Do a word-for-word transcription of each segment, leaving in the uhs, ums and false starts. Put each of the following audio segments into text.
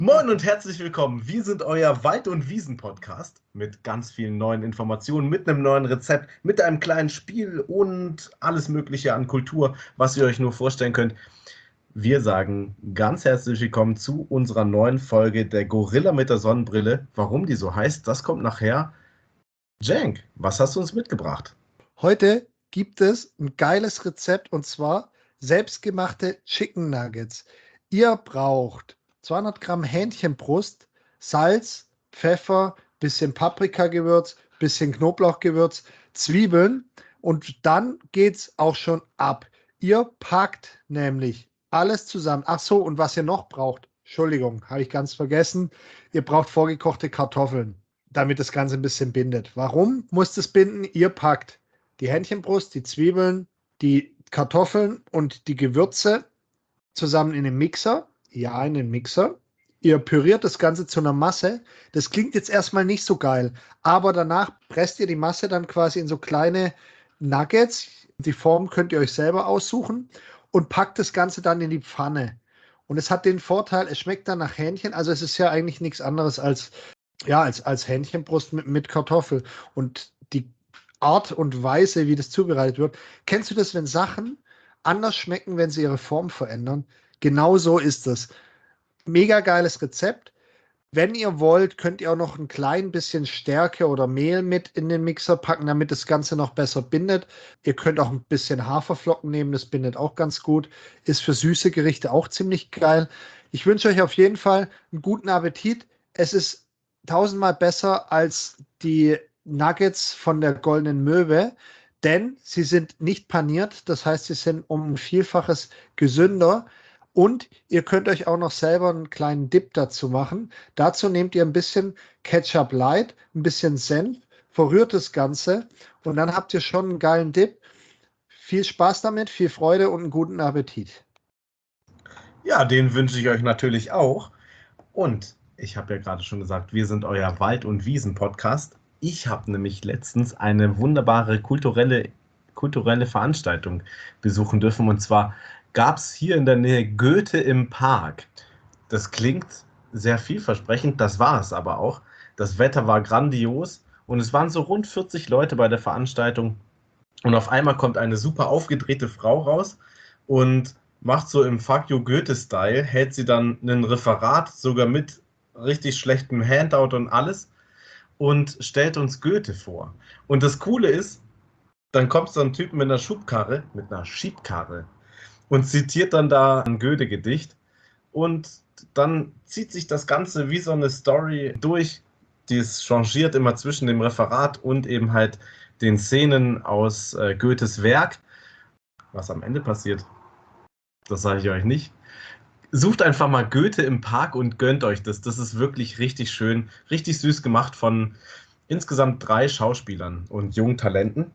Moin und herzlich willkommen. Wir sind euer Wald- und Wiesen-Podcast mit ganz vielen neuen Informationen, mit einem neuen Rezept, mit einem kleinen Spiel und alles Mögliche an Kultur, was ihr euch nur vorstellen könnt. Wir sagen ganz herzlich willkommen zu unserer neuen Folge der Gorilla mit der Sonnenbrille. Warum die so heißt, das kommt nachher. Cenk, was hast du uns mitgebracht? Heute gibt es ein geiles Rezept und zwar selbstgemachte Chicken Nuggets. Ihr braucht zweihundert Gramm Hähnchenbrust, Salz, Pfeffer, bisschen Paprikagewürz, bisschen Knoblauchgewürz, Zwiebeln und dann geht's auch schon ab. Ihr packt nämlich alles zusammen. Ach so, und was ihr noch braucht, Entschuldigung, habe ich ganz vergessen, ihr braucht vorgekochte Kartoffeln, damit das Ganze ein bisschen bindet. Warum muss das binden? Ihr packt die Hähnchenbrust, die Zwiebeln, die Kartoffeln und die Gewürze zusammen in den Mixer. Ja, in den Mixer. Ihr püriert das Ganze zu einer Masse. Das klingt jetzt erstmal nicht so geil, aber danach presst ihr die Masse dann quasi in so kleine Nuggets. Die Form könnt ihr euch selber aussuchen und packt das Ganze dann in die Pfanne. Und es hat den Vorteil, es schmeckt dann nach Hähnchen. Also es ist ja eigentlich nichts anderes als, ja, als, als Hähnchenbrust mit, mit Kartoffel. Und die Art und Weise, wie das zubereitet wird. Kennst du das, wenn Sachen anders schmecken, wenn sie ihre Form verändern? Genau so ist es. Mega geiles Rezept. Wenn ihr wollt, könnt ihr auch noch ein klein bisschen Stärke oder Mehl mit in den Mixer packen, damit das Ganze noch besser bindet. Ihr könnt auch ein bisschen Haferflocken nehmen, das bindet auch ganz gut. Ist für süße Gerichte auch ziemlich geil. Ich wünsche euch auf jeden Fall einen guten Appetit. Es ist tausendmal besser als die Nuggets von der Goldenen Möwe, denn sie sind nicht paniert. Das heißt, sie sind um ein Vielfaches gesünder. Und ihr könnt euch auch noch selber einen kleinen Dip dazu machen. Dazu nehmt ihr ein bisschen Ketchup Light, ein bisschen Senf, verrührt das Ganze und dann habt ihr schon einen geilen Dip. Viel Spaß damit, viel Freude und einen guten Appetit. Ja, den wünsche ich euch natürlich auch. Und ich habe ja gerade schon gesagt, wir sind euer Wald- und Wiesen-Podcast. Ich habe nämlich letztens eine wunderbare kulturelle, kulturelle Veranstaltung besuchen dürfen. Und zwar gab es hier in der Nähe Goethe im Park. Das klingt sehr vielversprechend, das war es aber auch. Das Wetter war grandios und es waren so rund vierzig Leute bei der Veranstaltung. Und auf einmal kommt eine super aufgedrehte Frau raus und macht so im Fuck you Goethe-Style, hält sie dann ein Referat, sogar mit richtig schlechtem Handout und alles, und stellt uns Goethe vor. Und das Coole ist, dann kommt so ein Typ mit einer Schubkarre, mit einer Schiebkarre, und zitiert dann da ein Goethe-Gedicht. Und dann zieht sich das Ganze wie so eine Story durch, die es changiert immer zwischen dem Referat und eben halt den Szenen aus äh, Goethes Werk. Was am Ende passiert, das sage ich euch nicht. Sucht einfach mal Goethe im Park und gönnt euch das. Das ist wirklich richtig schön, richtig süß gemacht von insgesamt drei Schauspielern und jungen Talenten.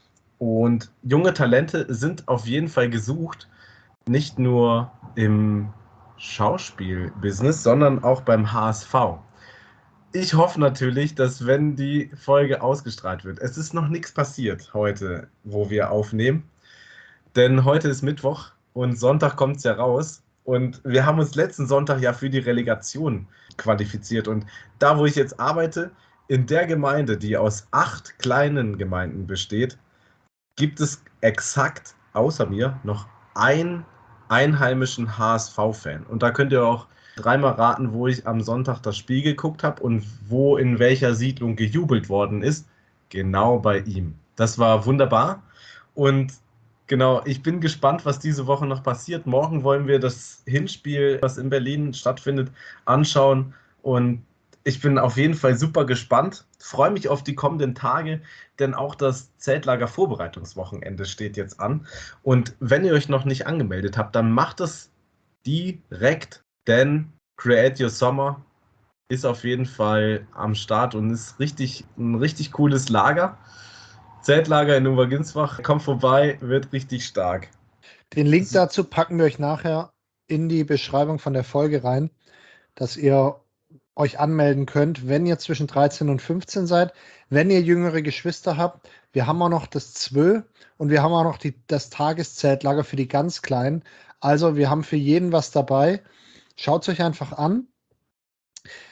Und junge Talente sind auf jeden Fall gesucht, nicht nur im Schauspielbusiness, sondern auch beim H S V. Ich hoffe natürlich, dass wenn die Folge ausgestrahlt wird, es ist noch nichts passiert heute, wo wir aufnehmen, denn heute ist Mittwoch und Sonntag kommt es ja raus. Und wir haben uns letzten Sonntag ja für die Relegation qualifiziert. Und da, wo ich jetzt arbeite, in der Gemeinde, die aus acht kleinen Gemeinden besteht, gibt es exakt außer mir noch einen einheimischen H S V-Fan. Und da könnt ihr auch dreimal raten, wo ich am Sonntag das Spiel geguckt habe und wo in welcher Siedlung gejubelt worden ist. Genau bei ihm. Das war wunderbar. Und genau, ich bin gespannt, was diese Woche noch passiert. Morgen wollen wir das Hinspiel, was in Berlin stattfindet, anschauen. Und ich bin auf jeden Fall super gespannt. Freue mich auf die kommenden Tage, denn auch das Zeltlager-Vorbereitungswochenende steht jetzt an. Und wenn ihr euch noch nicht angemeldet habt, dann macht es direkt, denn Create Your Summer ist auf jeden Fall am Start und ist richtig, ein richtig cooles Lager. Zeltlager in Oberginsbach, kommt vorbei, wird richtig stark. Den Link dazu packen wir euch nachher in die Beschreibung von der Folge rein, dass ihr euch anmelden könnt, wenn ihr zwischen dreizehn und fünfzehn seid. Wenn ihr jüngere Geschwister habt, wir haben auch noch das Zwö und wir haben auch noch die, das Tageszeltlager für die ganz Kleinen. Also wir haben für jeden was dabei. Schaut es euch einfach an.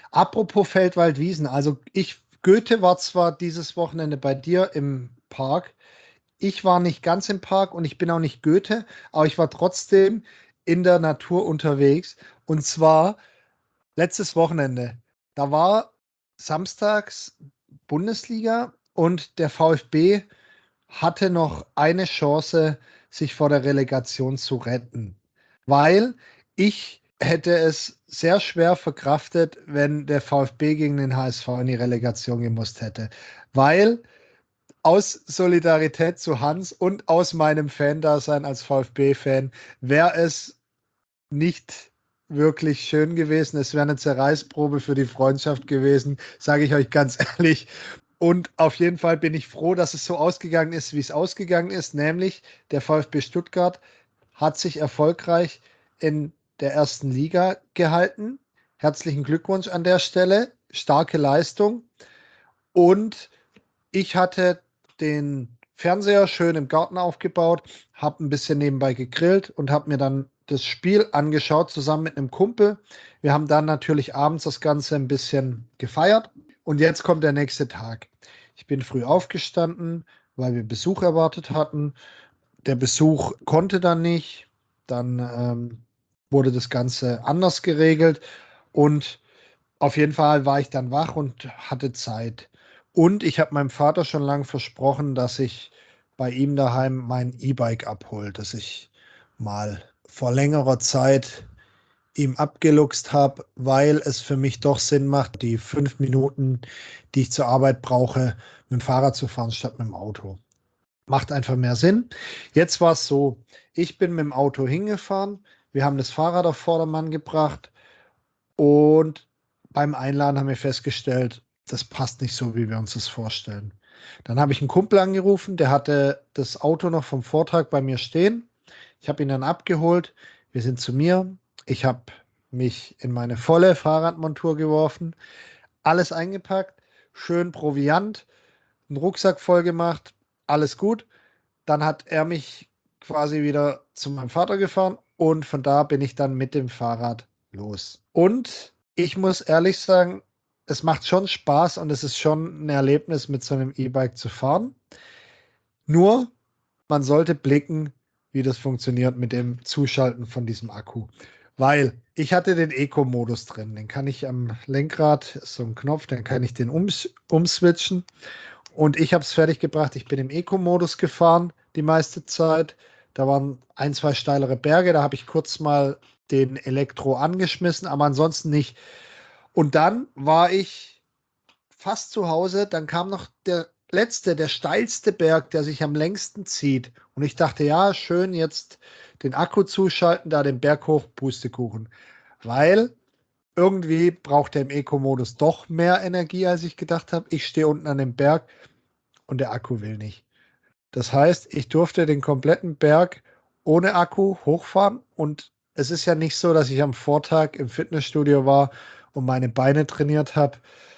Apropos Feldwald-Wiesen, also ich, Goethe war zwar dieses Wochenende bei dir im Park. Ich war nicht ganz im Park und ich bin auch nicht Goethe, aber ich war trotzdem in der Natur unterwegs. Und zwar letztes Wochenende. Da war samstags Bundesliga und der VfB hatte noch eine Chance, sich vor der Relegation zu retten. Weil ich hätte es sehr schwer verkraftet, wenn der VfB gegen den H S V in die Relegation gemusst hätte. Weil aus Solidarität zu Hans und aus meinem Fan-Dasein als VfB-Fan wäre es nicht wirklich schön gewesen. Es wäre eine Zerreißprobe für die Freundschaft gewesen, sage ich euch ganz ehrlich. Und auf jeden Fall bin ich froh, dass es so ausgegangen ist, wie es ausgegangen ist, nämlich der VfB Stuttgart hat sich erfolgreich in der ersten Liga gehalten. Herzlichen Glückwunsch an der Stelle. Starke Leistung. Und ich hatte den Fernseher schön im Garten aufgebaut, habe ein bisschen nebenbei gegrillt und habe mir dann das Spiel angeschaut, zusammen mit einem Kumpel. Wir haben dann natürlich abends das Ganze ein bisschen gefeiert. Und jetzt kommt der nächste Tag. Ich bin früh aufgestanden, weil wir Besuch erwartet hatten. Der Besuch konnte dann nicht. Dann ähm, wurde das Ganze anders geregelt. Und auf jeden Fall war ich dann wach und hatte Zeit. Und ich habe meinem Vater schon lange versprochen, dass ich bei ihm daheim mein E-Bike abhole, das ich mal vor längerer Zeit ihm abgeluchst habe, weil es für mich doch Sinn macht, die fünf Minuten, die ich zur Arbeit brauche, mit dem Fahrrad zu fahren statt mit dem Auto. Macht einfach mehr Sinn. Jetzt war es so, ich bin mit dem Auto hingefahren, wir haben das Fahrrad auf Vordermann gebracht und beim Einladen haben wir festgestellt, das passt nicht so, wie wir uns das vorstellen. Dann habe ich einen Kumpel angerufen, der hatte das Auto noch vom Vortag bei mir stehen. Ich habe ihn dann abgeholt. Wir sind zu mir. Ich habe mich in meine volle Fahrradmontur geworfen, alles eingepackt, schön Proviant, einen Rucksack voll gemacht, alles gut. Dann hat er mich quasi wieder zu meinem Vater gefahren und von da bin ich dann mit dem Fahrrad los. Und ich muss ehrlich sagen, es macht schon Spaß und es ist schon ein Erlebnis, mit so einem E-Bike zu fahren. Nur, man sollte blicken, wie das funktioniert mit dem Zuschalten von diesem Akku. Weil ich hatte den Eco-Modus drin. Den kann ich am Lenkrad, ist so ein Knopf, dann kann ich den ums umswitchen. Und ich habe es fertig gebracht. Ich bin im Eco-Modus gefahren die meiste Zeit. Da waren ein, zwei steilere Berge. Da habe ich kurz mal den Elektro angeschmissen, aber ansonsten nicht. Und dann war ich fast zu Hause. Dann kam noch der letzte, der steilste Berg, der sich am längsten zieht. Und ich dachte, ja, schön, jetzt den Akku zuschalten, da den Berg hoch, Pustekuchen. Weil irgendwie braucht er im Eco-Modus doch mehr Energie, als ich gedacht habe. Ich stehe unten an dem Berg und der Akku will nicht. Das heißt, ich durfte den kompletten Berg ohne Akku hochfahren und es ist ja nicht so, dass ich am Vortag im Fitnessstudio war und meine Beine trainiert habe.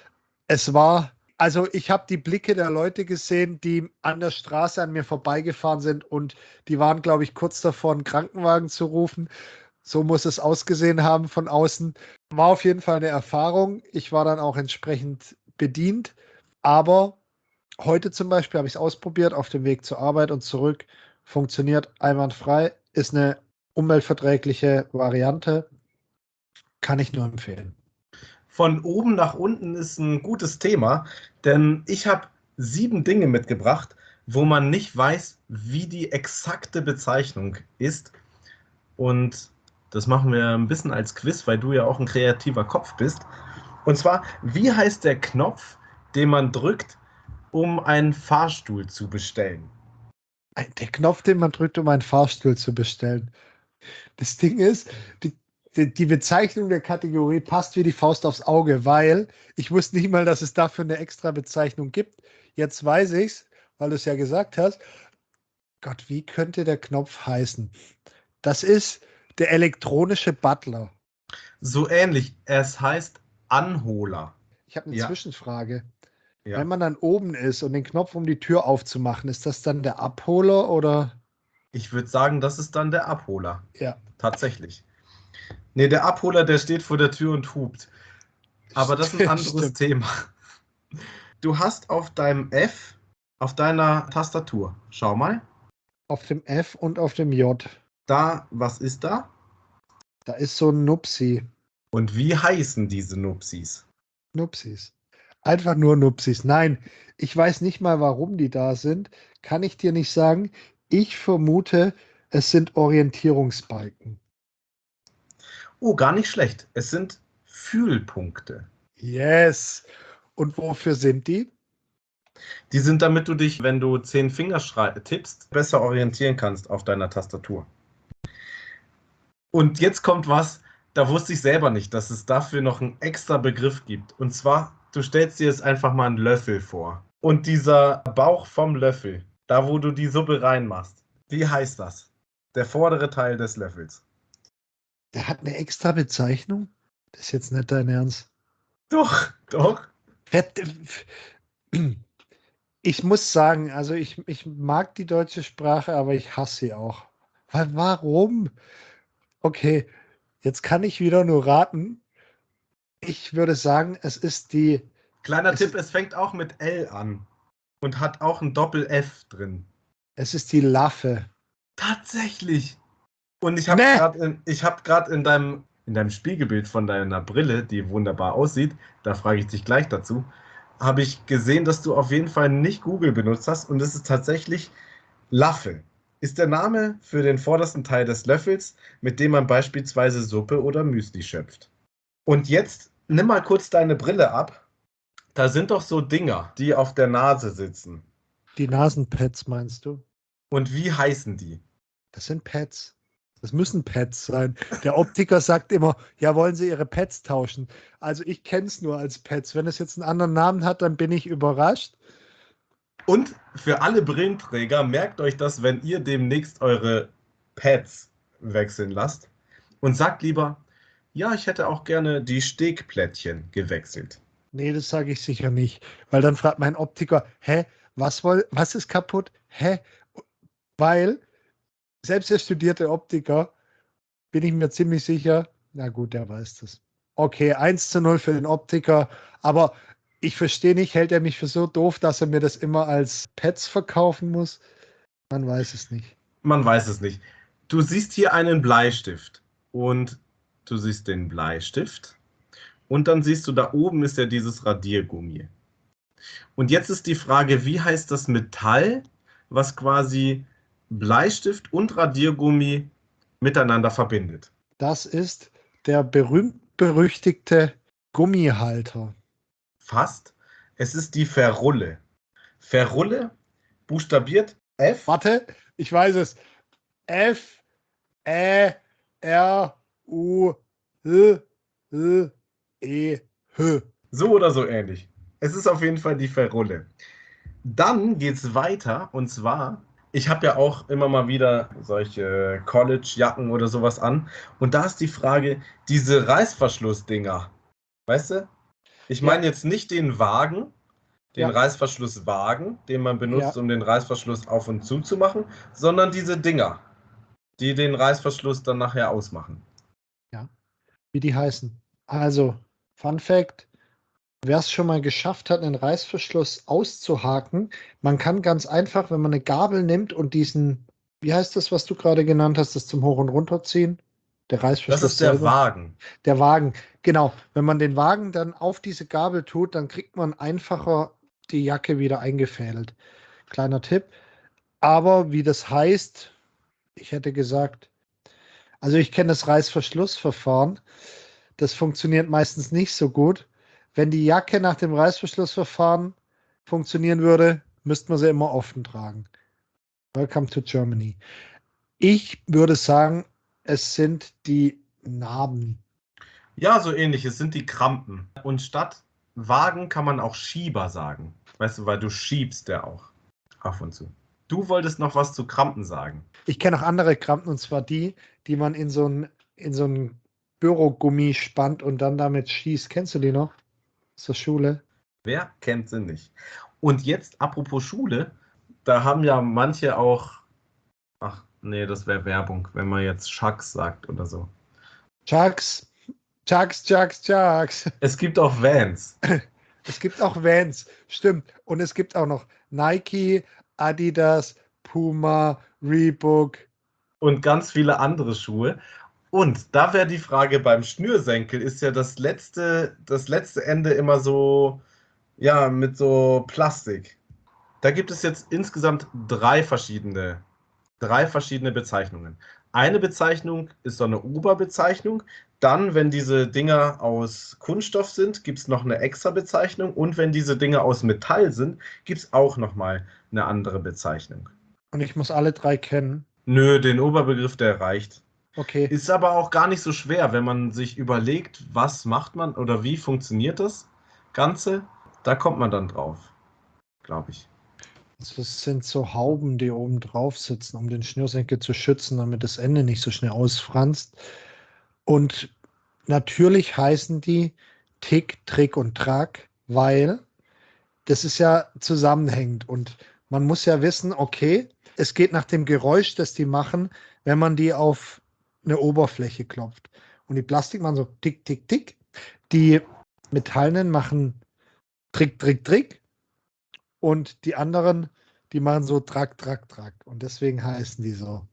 Es war, also ich habe die Blicke der Leute gesehen, die an der Straße an mir vorbeigefahren sind und die waren, glaube ich, kurz davor, einen Krankenwagen zu rufen. So muss es ausgesehen haben von außen. War auf jeden Fall eine Erfahrung. Ich war dann auch entsprechend bedient, aber heute zum Beispiel habe ich es ausprobiert auf dem Weg zur Arbeit und zurück. Funktioniert einwandfrei, ist eine umweltverträgliche Variante. Kann ich nur empfehlen. Von oben nach unten ist ein gutes Thema, denn ich habe sieben Dinge mitgebracht, wo man nicht weiß, wie die exakte Bezeichnung ist. Und das machen wir ein bisschen als Quiz, weil du ja auch ein kreativer Kopf bist. Und zwar, wie heißt der Knopf, den man drückt, um einen Fahrstuhl zu bestellen? Der Knopf, den man drückt, um einen Fahrstuhl zu bestellen. Das Ding ist, die, die, die Bezeichnung der Kategorie passt wie die Faust aufs Auge, weil ich wusste nicht mal, dass es dafür eine extra Bezeichnung gibt. Jetzt weiß ich es, weil du es ja gesagt hast. Gott, wie könnte der Knopf heißen? Das ist der elektronische Butler. So ähnlich. Es heißt Anholer. Ich habe eine Ja. Zwischenfrage. Ja. Wenn man dann oben ist und den Knopf, um die Tür aufzumachen, ist das dann der Abholer oder? Ich würde sagen, das ist dann der Abholer. Ja. Tatsächlich. Nee, der Abholer, der steht vor der Tür und hupt. Aber das ist ein anderes Stimmt. Thema. Du hast auf deinem F, auf deiner Tastatur, schau mal, Auf dem F und auf dem J. da, was ist da? Da ist so ein Nupsi. Und wie heißen diese Nupsis? Nupsis. Einfach nur Nupsis. Nein, ich weiß nicht mal, warum die da sind. Kann ich dir nicht sagen. Ich vermute, es sind Orientierungsbalken. Oh, gar nicht schlecht. Es sind Fühlpunkte. Yes. Und wofür sind die? Die sind, damit du dich, wenn du zehn Finger schrei- tippst, besser orientieren kannst auf deiner Tastatur. Und jetzt kommt was, da wusste ich selber nicht, dass es dafür noch einen extra Begriff gibt. Und zwar, du stellst dir jetzt einfach mal einen Löffel vor. Und dieser Bauch vom Löffel, da wo du die Suppe reinmachst, wie heißt das? Der vordere Teil des Löffels. Der hat eine extra Bezeichnung? Das ist jetzt nicht dein Ernst. Doch, doch. Ich muss sagen, also ich, ich mag die deutsche Sprache, aber ich hasse sie auch. Weil warum? Okay, jetzt kann ich wieder nur raten. Ich würde sagen, es ist die. Kleiner Es, Tipp, es fängt auch mit L an und hat auch ein Doppel-F drin. es ist die Laffe. Tatsächlich. Und ich habe Ne! gerade in, ich hab grad in deinem, in deinem Spiegelbild von deiner Brille, die wunderbar aussieht, da frage ich dich gleich dazu, habe ich gesehen, dass du auf jeden Fall nicht Google benutzt hast und es ist tatsächlich Laffe. Ist der Name für den vordersten Teil des Löffels, mit dem man beispielsweise Suppe oder Müsli schöpft. Und jetzt nimm mal kurz deine Brille ab. Da sind doch so Dinger, die auf der Nase sitzen. Die Nasenpads meinst du? Und wie heißen die? Das sind Pads. Das müssen Pads sein. Der Optiker sagt immer, ja, wollen Sie Ihre Pads tauschen? Also ich kenne es nur als Pads. Wenn es jetzt einen anderen Namen hat, dann bin ich überrascht. Und für alle Brillenträger, merkt euch das, wenn ihr demnächst eure Pads wechseln lasst. Und sagt lieber, ja, ich hätte auch gerne die Stegplättchen gewechselt. Nee, das sage ich sicher nicht. Weil dann fragt mein Optiker, hä, was, woll, was ist kaputt? Hä? Weil selbst der studierte Optiker, bin ich mir ziemlich sicher, na gut, der weiß das. Okay, eins zu null für den Optiker, aber ich verstehe nicht, hält er mich für so doof, dass er mir das immer als Pets verkaufen muss? Man weiß es nicht. Man weiß es nicht. Du siehst hier einen Bleistift und du siehst den Bleistift und dann siehst du, da oben ist ja dieses Radiergummi. Und jetzt ist die Frage, wie heißt das Metall, was quasi Bleistift und Radiergummi miteinander verbindet? Das ist der berühmt-berüchtigte Gummihalter. Fast. Es ist die Ferrulle. Ferrulle, buchstabiert F. Warte, ich weiß es. F, Ä, R, U, L, L, E, H. So oder so ähnlich. Es ist auf jeden Fall die Ferrulle. Dann geht es weiter und zwar, ich habe ja auch immer mal wieder solche College-Jacken oder sowas an und da ist die Frage, diese Reißverschlussdinger, weißt du? Ich Ja, meine jetzt nicht den Wagen, den ja, Reißverschlusswagen, den man benutzt, ja, um den Reißverschluss auf und zu zu machen, sondern diese Dinger, die den Reißverschluss dann nachher ausmachen. ja. Wie die heißen. Also, Fun Fact: Wer es schon mal geschafft hat, einen Reißverschluss auszuhaken, man kann ganz einfach, wenn man eine Gabel nimmt und diesen, wie heißt das, was du gerade genannt hast, das zum Hoch- und Runterziehen? Der Das Reißverschluss ist der selber. Wagen. Der Wagen, genau. Wenn man den Wagen dann auf diese Gabel tut, dann kriegt man einfacher die Jacke wieder eingefädelt. Kleiner Tipp. Aber wie das heißt, ich hätte gesagt, also ich kenne das Reißverschlussverfahren. Das funktioniert meistens nicht so gut. Wenn die Jacke nach dem Reißverschlussverfahren funktionieren würde, müsste man sie immer offen tragen. Welcome to Germany. Ich würde sagen, es sind die Narben. Ja, so ähnlich. Es sind die Krampen. Und statt Wagen kann man auch Schieber sagen. Weißt du, weil du schiebst ja auch ab und zu. Du wolltest noch was zu Krampen sagen. Ich kenne auch andere Krampen, und zwar die, die man in so ein, in so ein Bürogummi spannt und dann damit schießt. Kennst du die noch? Aus der Schule? Wer kennt sie nicht? Und jetzt, apropos Schule, da haben ja manche auch, ach nee, das wäre Werbung, wenn man jetzt Schacks sagt oder so. Chucks. Chucks, Chucks, Chucks. Es gibt auch Vans. Es gibt auch Vans, stimmt. Und es gibt auch noch Nike, Adidas, Puma, Reebok. Und ganz viele andere Schuhe. Und da wäre die Frage beim Schnürsenkel, ist ja das letzte, das letzte Ende immer so, ja, mit so Plastik. Da gibt es jetzt insgesamt drei verschiedene, drei verschiedene Bezeichnungen. Eine Bezeichnung ist so eine Oberbezeichnung. Dann, wenn diese Dinger aus Kunststoff sind, gibt es noch eine extra Bezeichnung. Und wenn diese Dinger aus Metall sind, gibt es auch nochmal eine andere Bezeichnung. Und ich muss alle drei kennen. Nö, den Oberbegriff, der reicht. Okay. Ist aber auch gar nicht so schwer, wenn man sich überlegt, was macht man oder wie funktioniert das Ganze. Da kommt man dann drauf, glaube ich. Das sind so Hauben, die oben drauf sitzen, um den Schnürsenkel zu schützen, damit das Ende nicht so schnell ausfranst. Und natürlich heißen die Tick, Trick und Track, weil das ist ja zusammenhängend. Und man muss ja wissen, okay, es geht nach dem Geräusch, das die machen, wenn man die auf eine Oberfläche klopft. Und die Plastik machen so Tick, Tick, Tick. Die Metallenen machen Trick, Trick, Trick. Und die anderen, die machen so Track, Track, Track. Und deswegen heißen die so.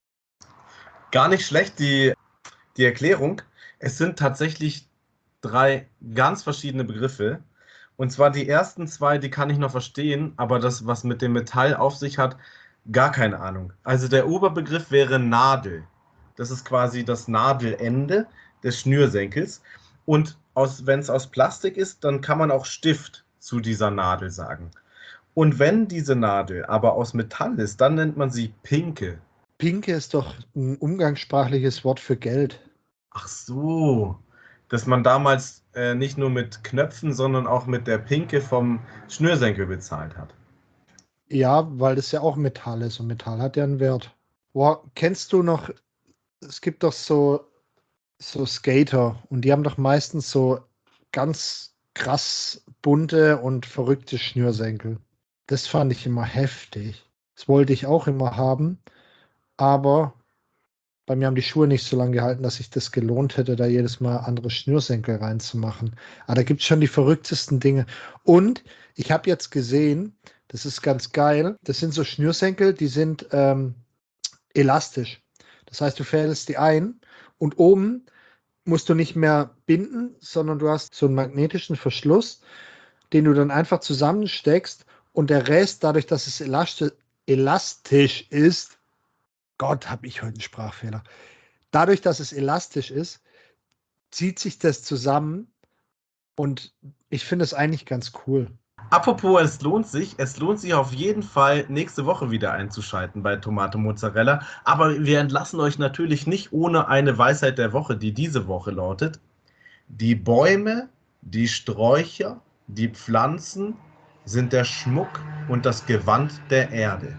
Gar nicht schlecht, die, die Erklärung. Es sind tatsächlich drei ganz verschiedene Begriffe. Und zwar die ersten zwei, die kann ich noch verstehen, aber das, was mit dem Metall auf sich hat, gar keine Ahnung. Also der Oberbegriff wäre Nadel. Das ist quasi das Nadelende des Schnürsenkels. Und wenn es aus Plastik ist, dann kann man auch Stift zu dieser Nadel sagen. Und wenn diese Nadel aber aus Metall ist, dann nennt man sie Pinke. Pinke ist doch ein umgangssprachliches Wort für Geld. Ach so, dass man damals äh, nicht nur mit Knöpfen, sondern auch mit der Pinke vom Schnürsenkel bezahlt hat. Ja, weil das ja auch Metall ist und Metall hat ja einen Wert. Boah, kennst du noch, es gibt doch so, so Skater und die haben doch meistens so ganz krass bunte und verrückte Schnürsenkel. Das fand ich immer heftig. Das wollte ich auch immer haben, aber bei mir haben die Schuhe nicht so lange gehalten, dass sich das gelohnt hätte, da jedes Mal andere Schnürsenkel reinzumachen. Aber da gibt es schon die verrücktesten Dinge. Und ich habe jetzt gesehen, das ist ganz geil, das sind so Schnürsenkel, die sind ähm, elastisch. Das heißt, du fädelst die ein und oben musst du nicht mehr binden, sondern du hast so einen magnetischen Verschluss, den du dann einfach zusammensteckst und der Rest, dadurch, dass es elastisch, elastisch ist, Gott, habe ich heute einen Sprachfehler. Dadurch, dass es elastisch ist, zieht sich das zusammen und ich finde es eigentlich ganz cool. Apropos, es lohnt sich, es lohnt sich auf jeden Fall, nächste Woche wieder einzuschalten bei Tomate Mozzarella. Aber wir entlassen euch natürlich nicht ohne eine Weisheit der Woche, die diese Woche lautet: Die Bäume, die Sträucher, die Pflanzen sind der Schmuck und das Gewand der Erde.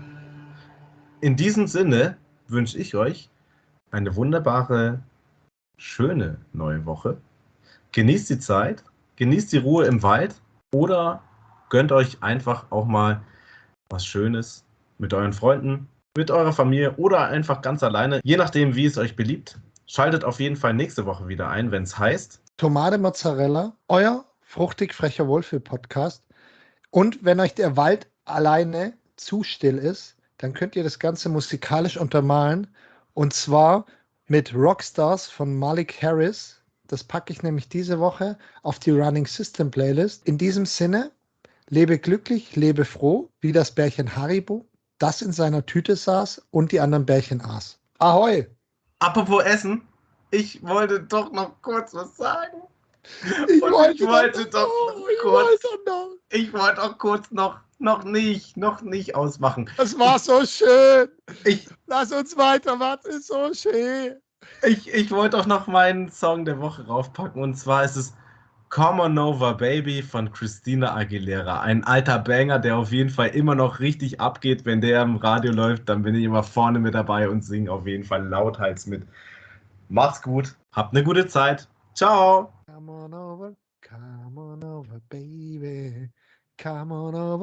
In diesem Sinne wünsche ich euch eine wunderbare, schöne neue Woche. Genießt die Zeit, genießt die Ruhe im Wald oder gönnt euch einfach auch mal was Schönes mit euren Freunden, mit eurer Familie oder einfach ganz alleine, je nachdem, wie es euch beliebt. Schaltet auf jeden Fall nächste Woche wieder ein, wenn es heißt Tomate Mozzarella, euer fruchtig frecher Wohlfühl-Podcast. Und wenn euch der Wald alleine zu still ist, dann könnt ihr das Ganze musikalisch untermalen. Und zwar mit Rockstars von Malik Harris. Das packe ich nämlich diese Woche auf die Running System Playlist. In diesem Sinne, lebe glücklich, lebe froh, wie das Bärchen Haribo, das in seiner Tüte saß und die anderen Bärchen aß. Ahoi! Apropos Essen, ich wollte doch noch kurz was sagen. Ich Und wollte, ich wollte doch doch noch, ich kurz, wollte noch. ich wollte auch kurz noch, noch nicht, noch nicht ausmachen. Das war so schön. Ich, Lass uns weitermachen, es ist so schön. ich, ich wollte auch noch meinen Song der Woche raufpacken, und zwar ist es Come On Over Baby von Christina Aguilera. Ein alter Banger, der auf jeden Fall immer noch richtig abgeht. Wenn der im Radio läuft, dann bin ich immer vorne mit dabei und singe auf jeden Fall lauthals mit. Macht's gut, habt eine gute Zeit. Ciao! Come on over, come on over, baby. Come on over.